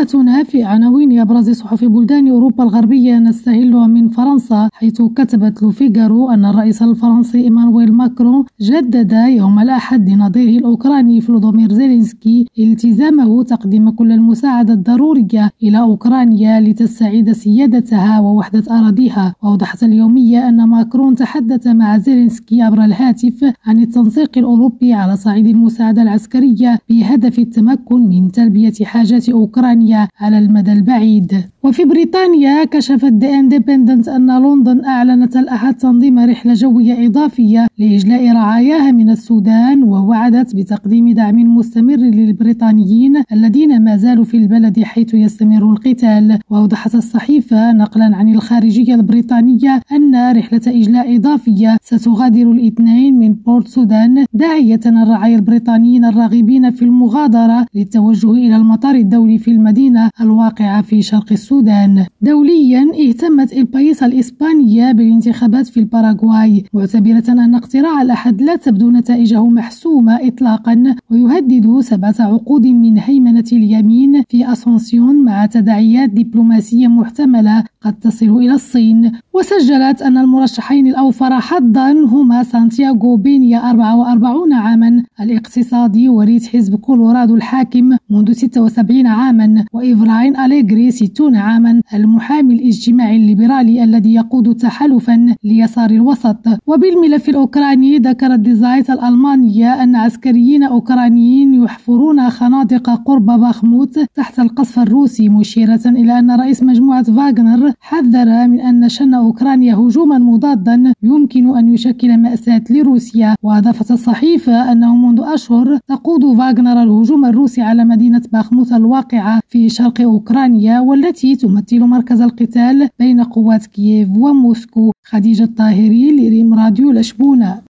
جولتنا في عناوين أبرز صحف بلدان أوروبا الغربية نستهلها من فرنسا، حيث كتبت لو فيغارو أن الرئيس الفرنسي إيمانويل ماكرون جدد يوم الأحد لنظيره الأوكراني فلودومير زيلينسكي التزامه تقديم كل المساعدة الضرورية إلى أوكرانيا لتستعيد سيادتها ووحدة أراضيها. وأوضحت اليومية أن ماكرون تحدث مع زيلينسكي عبر الهاتف عن التنسيق الأوروبي على صعيد المساعدة العسكرية بهدف التمكن من تلبية حاجات أوكرانيا على المدى البعيد. وفي بريطانيا كشفت The Independent أن لندن أعلنت الأحد تنظيم رحلة جوية إضافية لإجلاء رعاياها من السودان، ووعدت بتقديم دعم مستمر للبريطانيين الذين ما زالوا في البلد حيث يستمر القتال. وأوضحت الصحيفة نقلا عن الخارجية البريطانية أن رحلة إجلاء إضافية ستغادر الاثنين من بورت سودان، داعية الرعايا البريطانيين الراغبين في المغادرة للتوجه إلى المطار الدولي في المدينة الواقعة في شرق السودان. دوليا اهتمت البايس الإسبانية بالانتخابات في الباراغواي، معتبرة أن اقتراع الأحد لا تبدو نتائجه محسومة إطلاقا، ويهدد 7 عقود من هيمنة اليمين في أسونسيون مع تداعيات دبلوماسية محتملة قد تصل إلى الصين. وسجلت أن المرشحين الأوفر حظا هما سانتياغو بينيا 44 عاما الاقتصادي ورئيس حزب كولورادو الحاكم منذ 76 عاما، وإفراين أليغري 60 عاما المحامي الاجتماعي الليبرالي الذي يقود تحالفا ليسار الوسط. وبالملف الأوكراني ذكرت دي زايت الألمانية أن عسكريين أوكرانيين يحفرون خنادق قرب باخموت تحت القصف الروسي، مشيرة إلى أن رئيس مجموعة فاغنر حذر من أن شن أوكرانيا هجوما مضادا يمكن أن يشكل مأساة لروسيا. وأضافت الصحيفة أنه منذ أشهر تقود فاغنر الهجوم الروسي على مدينة باخموت الواقعة في شرق أوكرانيا، والتي تمثل مركز القتال بين قوات كييف وموسكو. خديجة الطاهري لريم راديو لشبونة.